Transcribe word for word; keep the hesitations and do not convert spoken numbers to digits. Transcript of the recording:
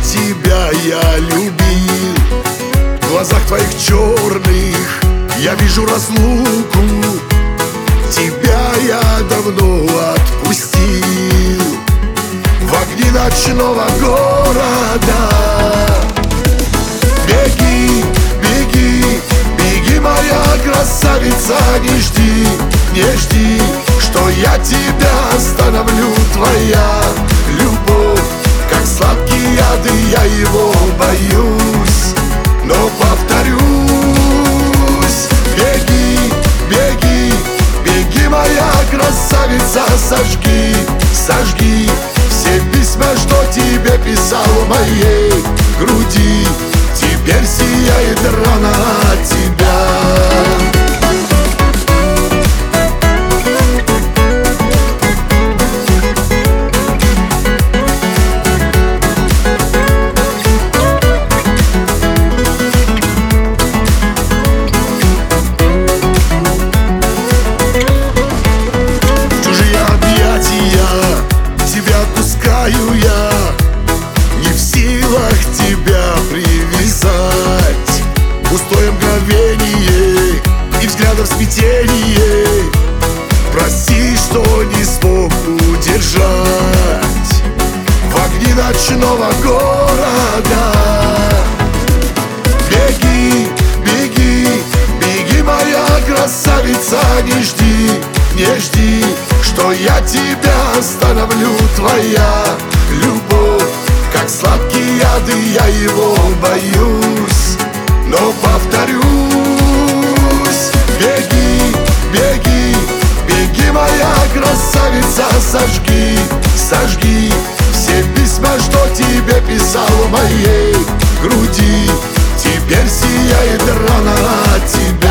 тебя я любил. В глазах твоих черных я вижу разлуку. Тебя я давно отпустил в огни ночного города. Беги, беги, беги, моя красавица, не жди, не жди, что я тебя остановлю. Твоя любовь, как сладкий яд, и я его боюсь, но повторюсь. Беги, беги, беги, моя красавица, сожги, сожги все письма, что тебе писал в моей груди. Теперь сияет рана от тебя. Я не в силах тебя привязать. Пустое мгновение и взглядом смятение. Прости, что не смог удержать в огни ночного города. Беги, беги, беги, моя красавица, не жди, не жди, что я тебя остановлю. Твоя любовь, как сладкий яд, и я его боюсь, но повторюсь. Беги, беги, беги, моя красавица, сожги, сожги все письма, что тебе писал в моей груди. Теперь сияет рана от тебя.